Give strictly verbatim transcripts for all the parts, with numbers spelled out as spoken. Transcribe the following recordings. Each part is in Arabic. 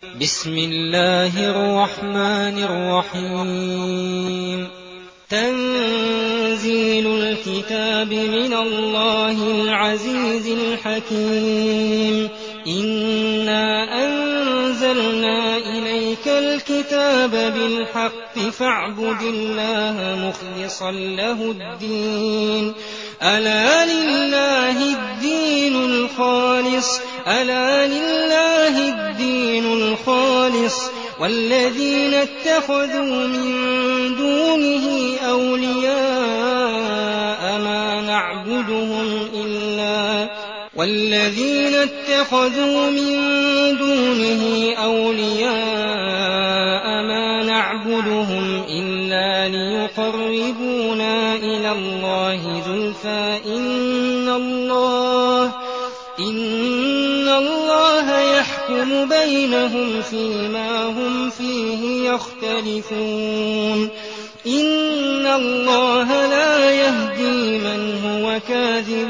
بسم الله الرحمن الرحيم تنزيل الكتاب من الله العزيز الحكيم إنا أنزلنا إليك الكتاب بالحق فاعبد الله مخلصا له الدين ألا لله الدين الخالص ألا لله الدين الخالص والذين اتخذوا من دونه أولياء ما نعبدهم إلا والذين اتخذوا من دونه أولياء ما نعبدهم إلا ليقربونا إلى الله زلفى إن الله إن الله يحكم بينهم فيما هم فيه يختلفون إن الله لا يهدي من هو كاذب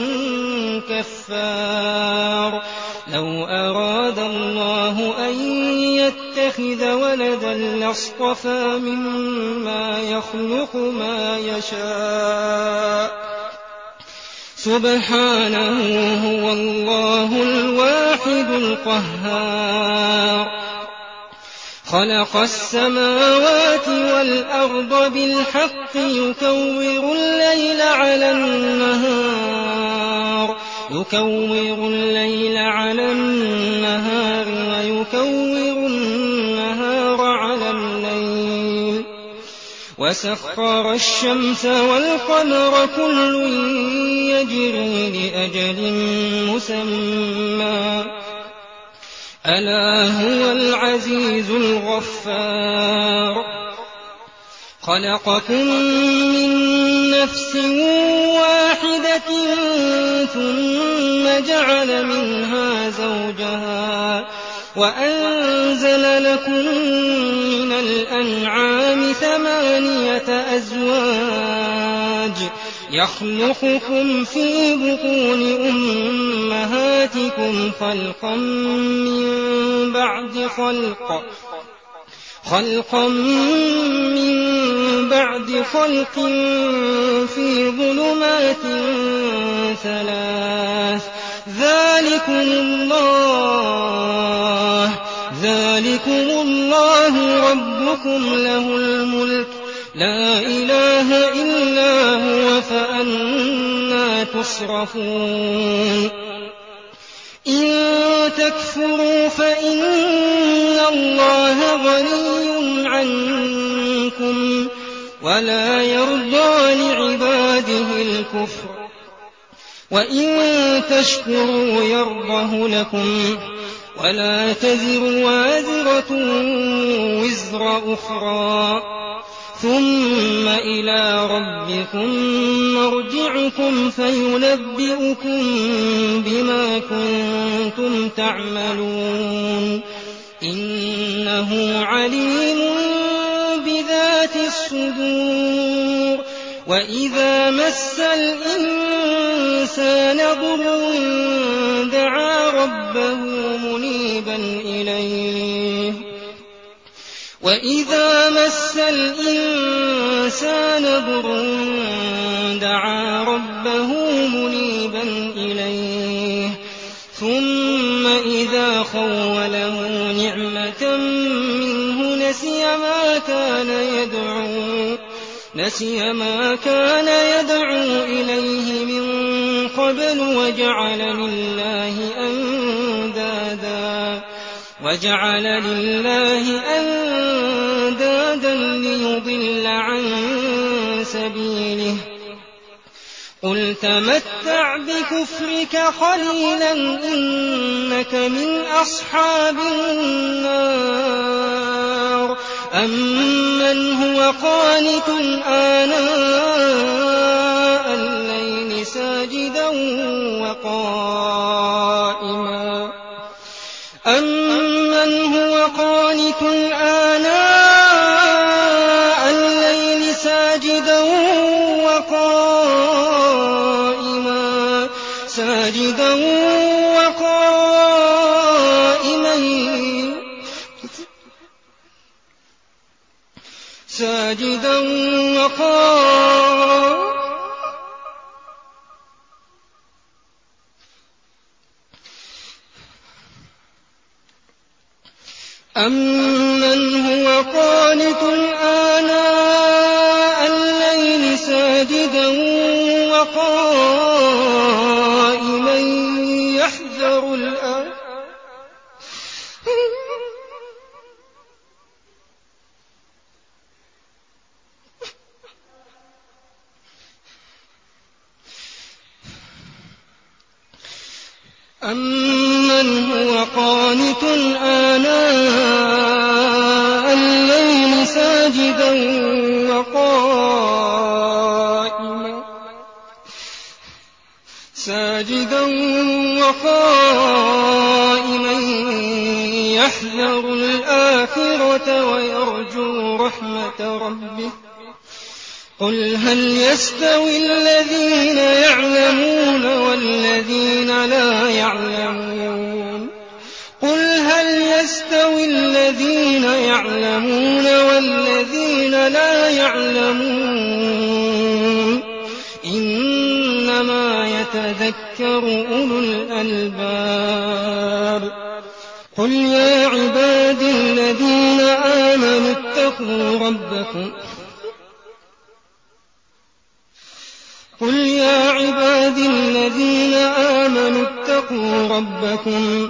كفار لو أراد الله أن يتخذ ولدا لاصطفى مما يخلق ما يشاء سبحانه هو الله الواحد القهار خلق السماوات والأرض بالحق يكور الليل على النهار يكور الليل على النهار ويكور النهار على الليل وسخر الشمس والقمر كل يجري لأجل مسمى ألا هو العزيز الغفار خلقكم من نفس واحدة ثم جعل منها زوجها وأنزل لكم من الأنعام ثمانية أزواج يخلقكم في بطون أمهاتكم خلقا من بعد خلق خلقا من بعد خلق في ظلمات ثلاث ذلكم الله ذلكم الله ربكم له الملك لا إله إلا هو فأنى تصرفون إن تكفروا فإن الله غني عنكم ولا يرضى لعباده الكفر وإن تشكروا يرضه لكم ولا تزر وازرة وزر أخرى ثم إلى ربكم مرجعكم فينبئكم بما كنتم تعملون إنه عليم بذات الصدور وإذا مس الإنسان ضر دعا ربه منيبا إليه وإذا مس الإنسان ضر دعا ربه منيبا إليه ثم إذا خوله نعمة منه نسي ما كان يدعو نسي ما كان يدعو إليه من قبل وجعل لله أندادا وجعل لله أندادا ليضل عن سبيله قل تمتع بكفرك قليلا إنك من أصحاب النار أمن هو قانت آناء الليل ساجدا وقائما أمن هو قانت آناء الليل ساجدا وقائما ساجدا وقائما ساجدا وقائما أَمَّنْ هُوَ قَانِتٌ آنَاءَ اللَّيْلِ سَاجِدًا وَقَائِمًا يَحْذَرُ الْآخِرَةَ أَمَّنْ هُوَ قَانِتٌ آنَاءَ اللَّيْلِ سَاجِدًا وَقَائِمًا ساجدا وقائما يحذر الآخرة ويرجو رحمة ربه قل هل يستوي الذين يعلمون والذين لا يعلمون قل هل يستوي الذين يعلمون والذين لا يعلمون إنما يتذكر أولو الألباب قل يا عبادي الذين آمنوا اتقوا ربكم قل يا عبادي الذين آمنوا اتقوا ربكم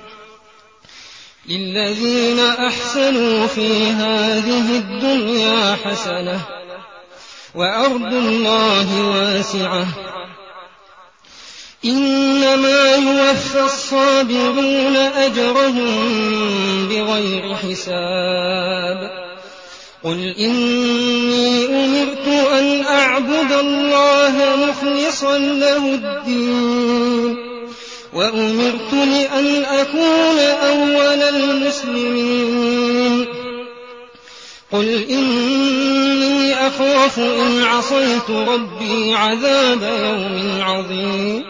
للذين أحسنوا في هذه الدنيا حسنة وأرض الله واسعة إنما يوفى الصابرون أجرهم بغير حساب قل إني أمرت أن أعبد الله مخلصا له الدين وأمرت لأن أكون أول المسلمين قل إني أخاف إن عصيت ربي عذاب يوم عظيم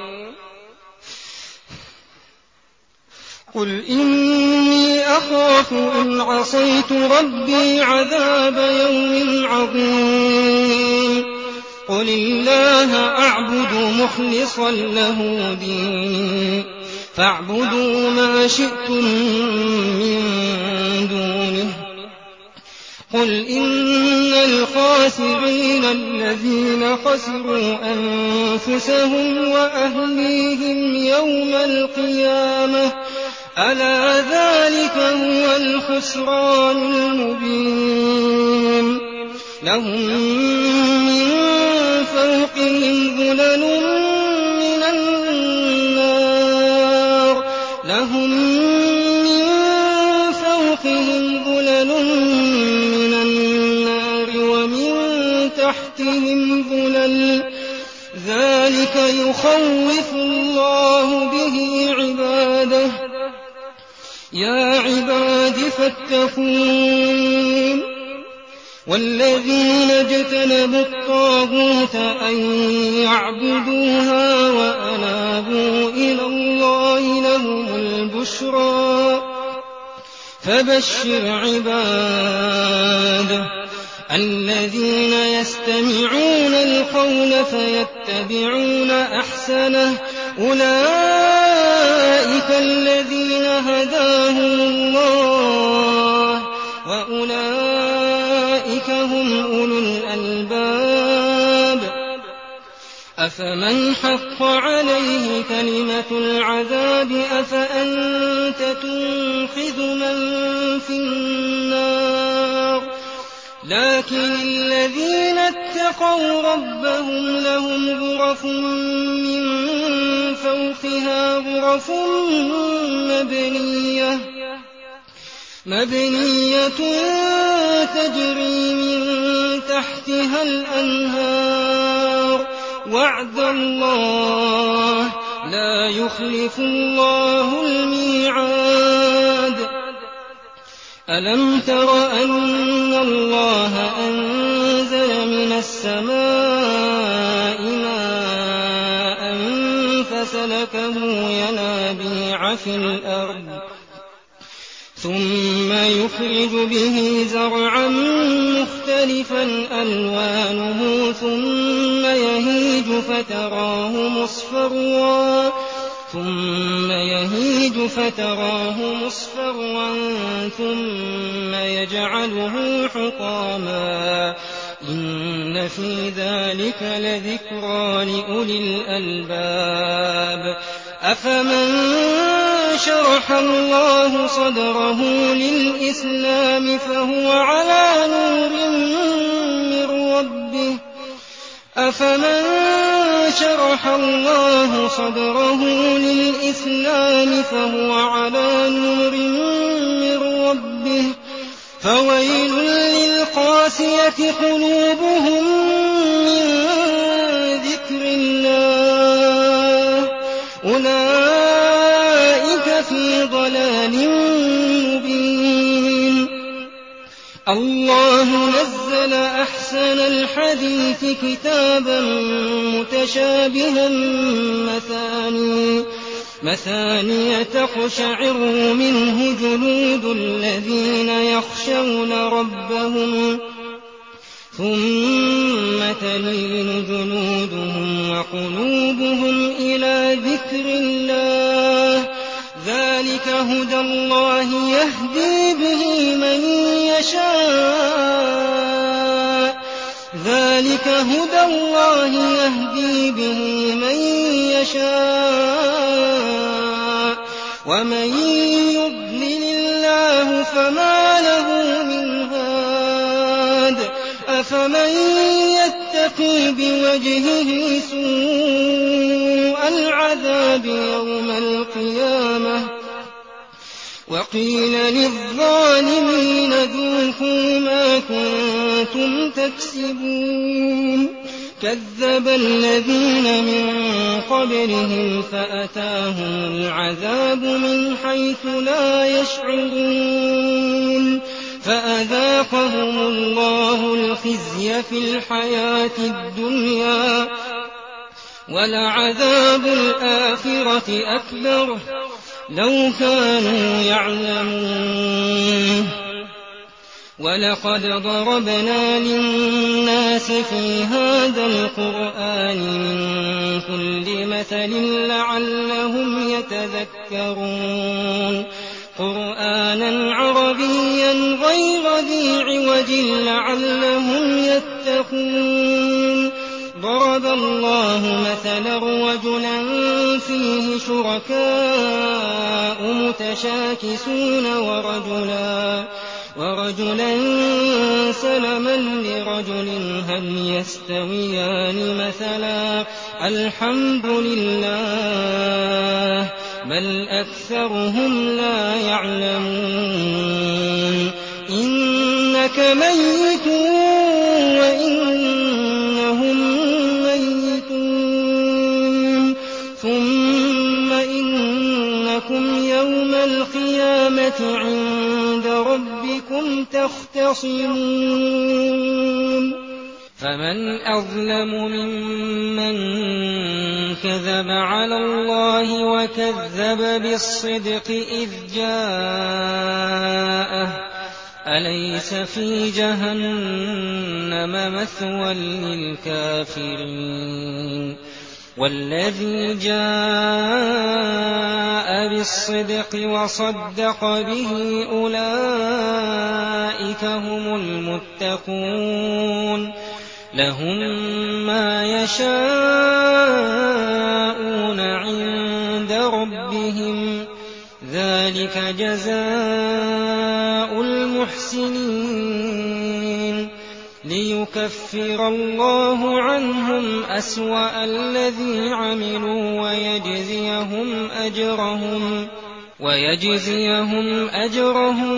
قل إني أخاف إن عصيت ربي عذاب يوم عظيم قل الله أعبد مخلصا له ديني فاعبدوا ما شئتم من دونه قل إن الخاسرين الذين خسروا أنفسهم وأهليهم يوم القيامة ألا ذلك هو الخسران المبين لهم من فوقهم ظلل من النار لهم من فوقهم ظلل من النار ومن تحتهم ظلل ذلك يخوف الله به عباده يا عباد فاتقون والذين اجتنبوا الطاغوت أن يعبدوها وأنابوا إلى الله لهم البشرى فبشر عباده الذين يستمعون القول فيتبعون أحسنه أولئك الذين هداهم الله وأولئك هم أولو الألباب أفمن حق عليه كلمة العذاب أفأنت تنقذ من في النار لكن الذين اتقوا ربهم لهم غرف من فوقها غرف مبنية مبنية تجري من تحتها الأنهار وعد الله لا يخلف الله الميعاد ألم تر أن الله أنزل من السماء ماء فسلكه ينابيع في الأرض ثم ثم يخرج به زرعا مختلفا ألوانه ثم يهيج فتراه مصفرا ثم يهيج فتراه مصفرا ثم يجعله حطاما إن في ذلك لذكرى لأولي الألباب أفمن شرح الله صدره للإسلام فهو على نور من ربه أفمن شرح الله صدره للإسلام فهو على نور من ربه فويل للقاسية قلوبهم من ذكر الله أولئك في ضلال مبين الله نزل أحسن الحديث كتابا متشابها مثاني مثانية تقشعر منه جلود الذين يخشون ربهم ثم تلين جلودهم وقلوبهم إلى ذكر الله ذلك هدى الله يهدي به من يشاء ذلك هدى الله يهدي به من يشاء ومن يضلل الله فما له من هاد أفمن يتقي بوجهه سوء العذاب يوم القيامة وقيل للظالمين ذوقوا ما كنتم تكسبون كذب الذين من قبلهم فأتاهم العذاب من حيث لا يشعرون فأذاقهم الله الخزي في الحياة الدنيا ولعذاب الآخرة أكبر لو كانوا يعلمون ولقد ضربنا للناس في هذا القرآن من كل مثل لعلهم يتذكرون قرآنا عربيا غير ذي عوج لعلهم يتقون ضرب الله مثلا رجلا فيه شركاء متشاكسون ورجلا ورجلا سلما لرجل هل يستويان مثلا الحمد لله بل أكثرهم لا يعلمون إنك ميت وإنهم ميتون ثم إنكم يوم القيامة عند ربكم تختصمون فمن أظلم ممن كذب على الله وكذب بالصدق إذ جاءه أليس في جهنم مثوى للكافرين والذي جاء بالصدق وصدق به أولئك هم المتقون لهم ما يشاءون عند ربهم ذلك جزاء المحسنين ليكفر الله عنهم أسوأ الذي عملوا ويجزيهم أجرهم ويجزيهم أجرهم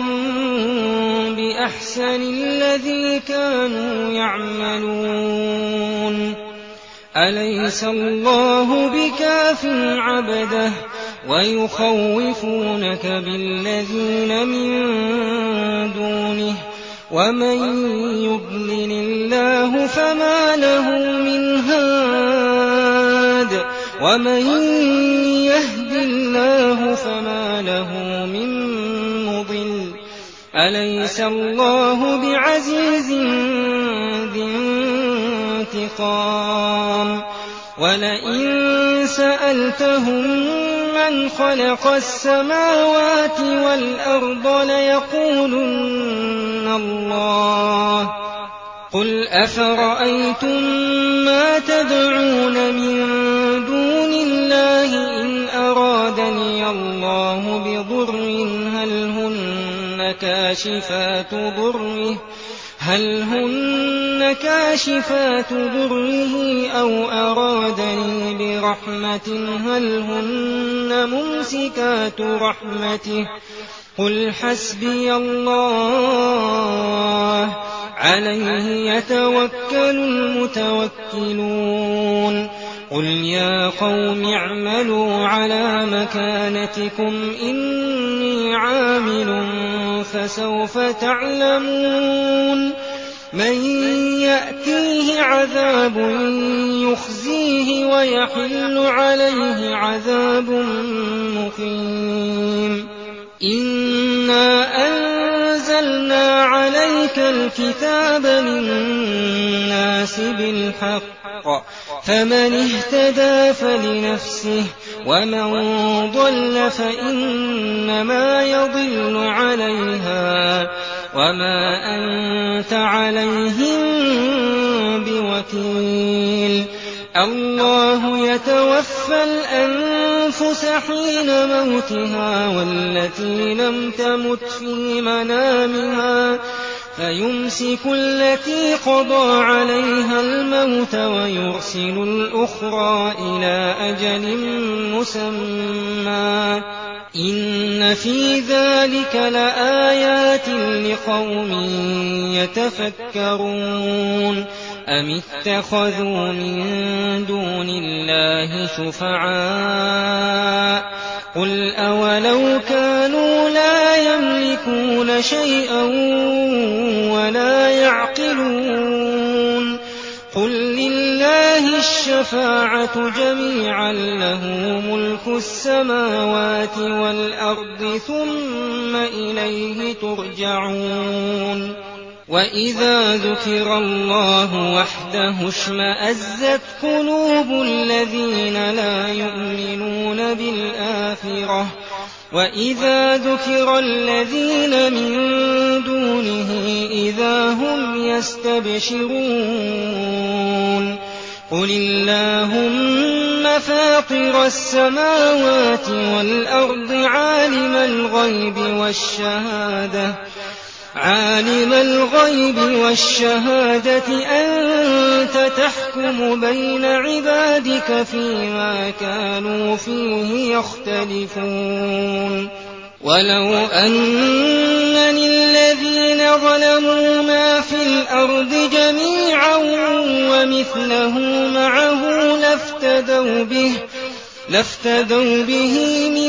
بأحسن الذي كانوا يعملون أليس الله بكاف عبده ويخوفونك بالذين من دونه ومن يضلل الله فما له من هاد ومن يهد الله فما له من مضل أليس الله بعزيز ذي انتقام ولئن سألتهم من خلق السماوات والأرض ليقولن الله قل أفرأيتم ما تدعون من دون الله إن أرادني الله بضر هل هن كاشفات ضره هل هن كاشفات ضره أو أرادني برحمة هل هن ممسكات رحمته قل حسبي الله عليه يتوكل المتوكلون قل يا قوم اعملوا على مكانتكم إني عامل فسوف تعلمون من يأتيه عذاب يخزيه ويحل عليه عذاب مقيم إنا أنزلنا عليك الكتاب للناس بالحق فمن اهتدى فلنفسه ومن ضل فإنما يضل عليها وما أنت عليهم بوكيل الله يتوفى الأنفس حين موتها والتي لم تمت في منامها فيمسك التي قضى عليها الموت ويرسل الأخرى إلى أجل مسمى إن في ذلك لآيات لقوم يتفكرون أم اتخذوا من دون الله شفعاء قل أولو كانوا لا يملكون شيئا ولا يعقلون قل لله الشفاعة جميعا له ملك السماوات والأرض ثم إليه ترجعون وإذا ذكر الله وحده اشمأزت قلوب الذين لا يؤمنون بالآخرة وإذا ذكر الذين من دونه إذا هم يستبشرون قل اللهم فاطر السماوات والأرض عالم الغيب والشهادة عالم الغيب والشهادة أنت تحكم بين عبادك فيما كانوا فيه يختلفون ولو أن للذين ظلموا ما في الأرض جميعا ومثله معه لافتدوا به لافتدوا به من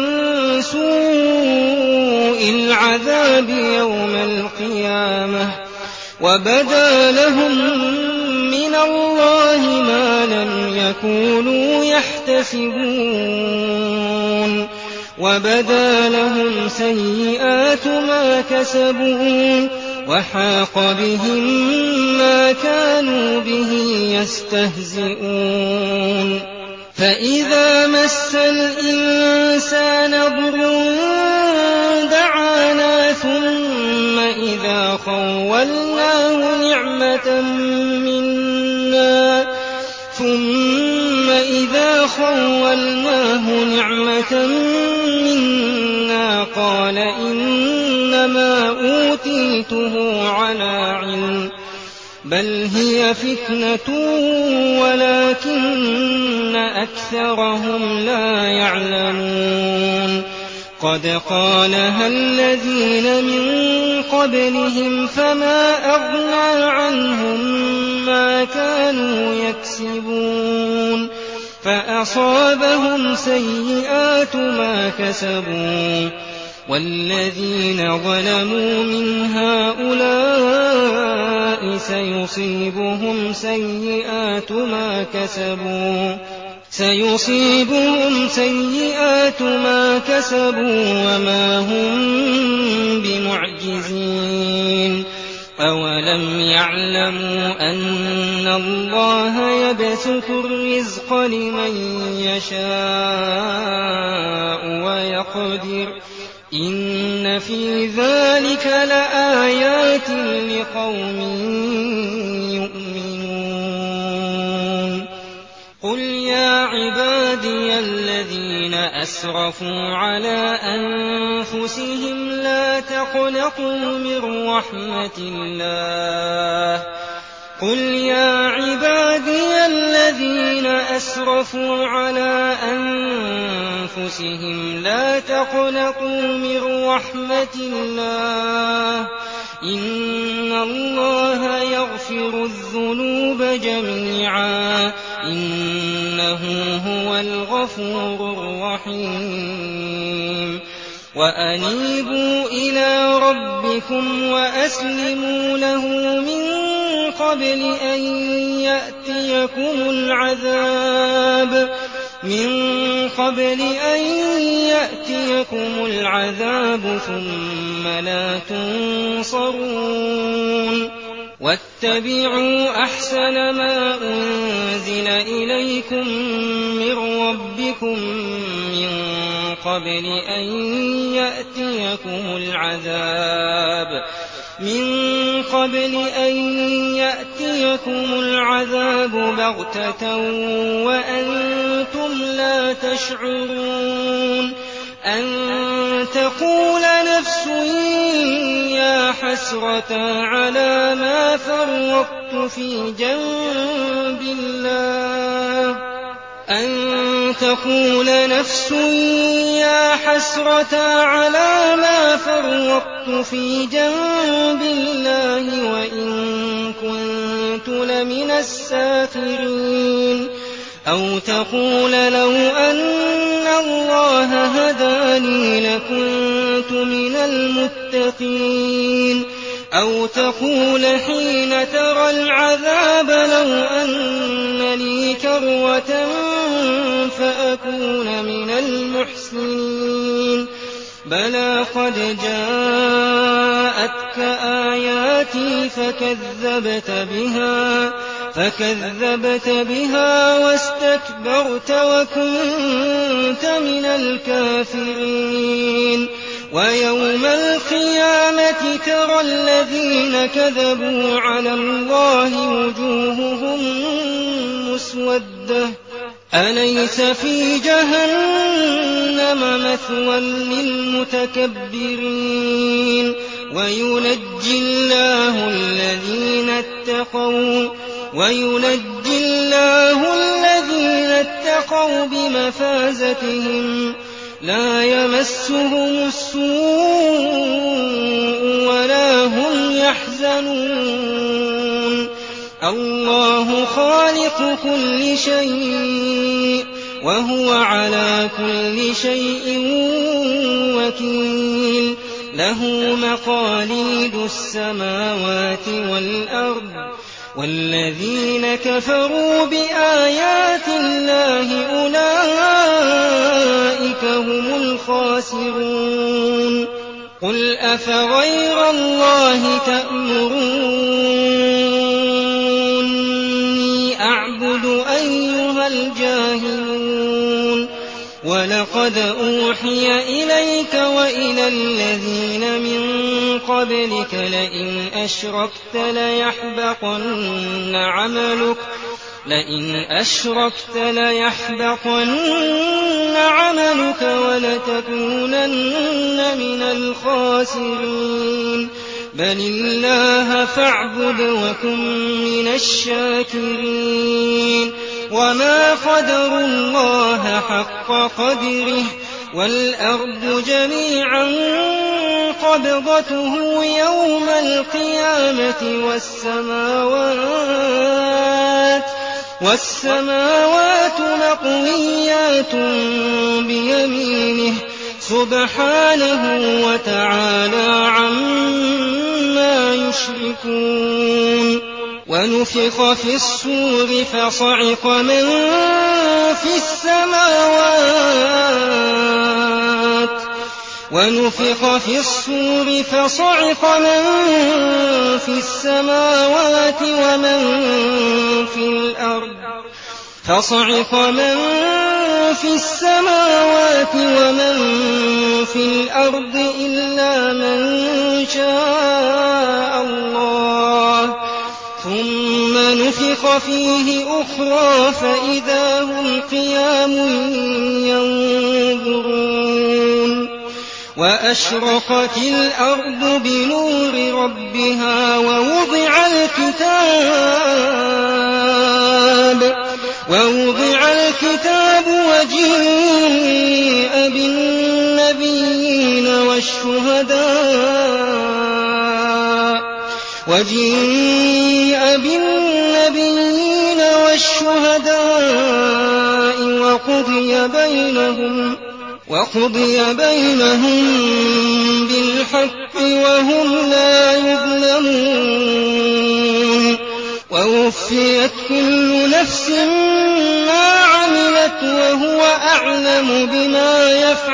سوء العذاب يوم القيامة وبدا لهم من الله ما لم يكونوا يحتسبون وبدا لهم سيئات ما كسبوا وحاق بهم ما كانوا به يستهزئون فإذا مس الإنسان ضر دعانا ثم إذا خولناه نعمة منا ثم إذا خولناه نعمة منا قال إنما أوتيته على علم بل هي فتنة ولكن أكثرهم لا يعلمون قد قالها الذين من قبلهم فما أغنى عنهم ما كانوا يكسبون فأصابهم سيئات ما كسبوا والذين ظلموا من هؤلاء سيصيبهم سيئات ما كسبوا سيصيبهم سيئات ما كسبوا وما هم بمعجزين أولم يعلموا أن الله يبسط الرزق لمن يشاء ويقدر إن في ذلك لآيات لقوم يؤمنون قل يا عبادي الذين أسرفوا على أنفسهم لا تقنطوا من رحمة الله قل يا عبادي الذين أسرفوا على أنفسهم لا تقنطوا من رحمة الله إن الله يغفر الذنوب جميعا إنه هو الغفور الرحيم وأنيبوا إلى ربكم وأسلموا له من قبل أن يأتيكم العذاب من قبل أن يأتيكم العذاب ثم لا تنصرون واتبعوا أحسن ما أنزل إليكم من ربكم من قبل أن يأتيكم العذاب من قبل أن يأتيكم العذاب بغتة وأنتم لا تشعرون أن تقول نفس يا حسرة على ما فرطت في جنب الله أن تقول نفس يا حسرة على ما فرطت في جنب الله وإن كنت لمن الساخرين أو تقول لو أن الله هداني لكنت من المتقين أو تقول حين ترى العذاب لو أن لي كرة فأكون من المحسنين بلى قد جاءتك آياتي فكذبت بها فكذبت بها واستكبرت وكنت من الكافرين ويوم القيامة ترى الذين كذبوا على الله وجوههم مسودة أليس في جهنم مثوى للمتكبرين وينجي الله الذين اتقوا وينجي الله الذين اتقوا بمفازتهم لا يمسهم السوء ولا هم يحزنون الله خالق كل شيء وهو على كل شيء وكيل له مقاليد السماوات والأرض والذين كفروا بآيات الله أولئك هم الخاسرون قل أفغير الله تأمروني أعبد أيها الجاهلون ولقد أوحي إليك وإلى الذين من قبلك لئن أشركت ليحبطن عملك لئن أشركت ليحبطن عملك ولتكونن من الخاسرين بل الله فاعبد وكن من الشاكرين وما قدروا الله حق قدره والأرض جميعا قبضته يوم القيامة والسماوات والسماوات مطويات بيمينه سبحانه وتعالى عما يشركون ونفخ في الصور فصعق من في السماوات ونفخ في الصور فصعق من في السماوات ومن في الأرض فصعق من في السماوات ومن في الأرض إلا من شاء الله ثم نفخ فيه أخرى فإذا هم قيام ينظرون وأشرقت الأرض بنور ربها ووضع الكتاب ووضع الكتاب وجيء بالنبيين والشهداء وجيء بالنبيين والشهداء وقضي بينهم وقضي بينهم بالحق وهم لا يظلمون ووفيت كل نفس ما عملت وهو أعلم بما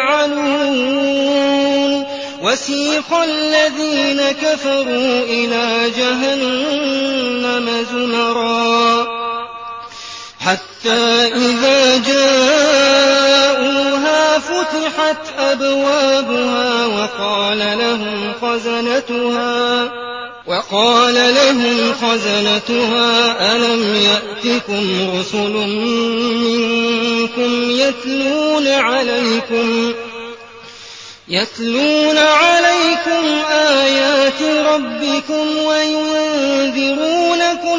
يفعلون وسيق الذين كفروا إلى جهنم زمرا حتى إذا جاءوها فتحت أبوابها وقال لهم خزنتها وقال لهم خزنتها ألم يأتكم رسل منكم يتلون عليكم يتلون عليكم آيات ربكم وينذرونكم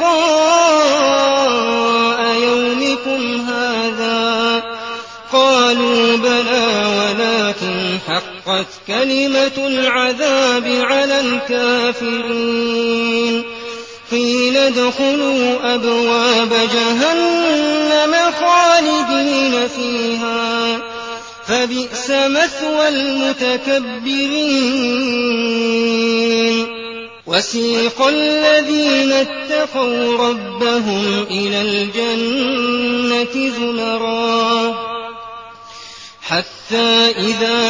لقاء يومكم هذا قالوا بلى ولكن حقت كلمة العذاب على الكافرين قيل ادخلوا أبواب جهنم خالدين فيها فبئس مثوى المتكبرين وسيق الذين اتقوا ربهم إلى الجنة زمرا حتى إذا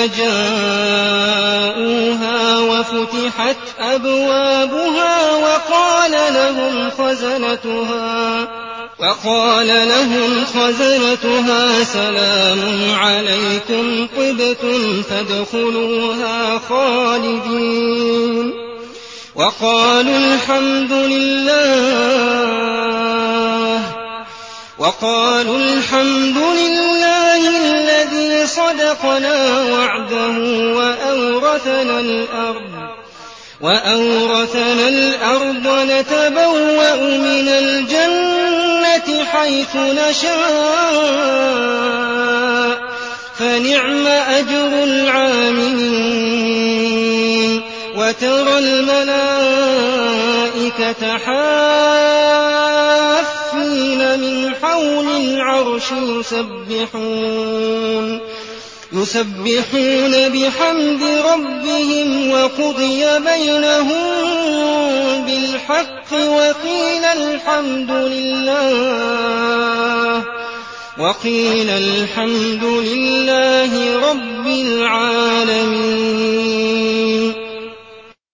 جاءوها وفتحت أبوابها وقال لهم خزنتها وقال لهم خزنتها سلام عليكم طبتم فادخلوها خالدين وقالوا الحمد لله وقالوا الحمد لله الذي صدقنا وعده وأورثنا الأرض وأورثنا الأرض نتبوأ من الجنة حيث نشاء فنعم أجر العاملين وترى الملائكة حافين من حول العرش يسبحون يسبحون بحمد ربهم وقضي بينهم بالحق وقيل الحمد لله وقيل الحمد لله رب العالمين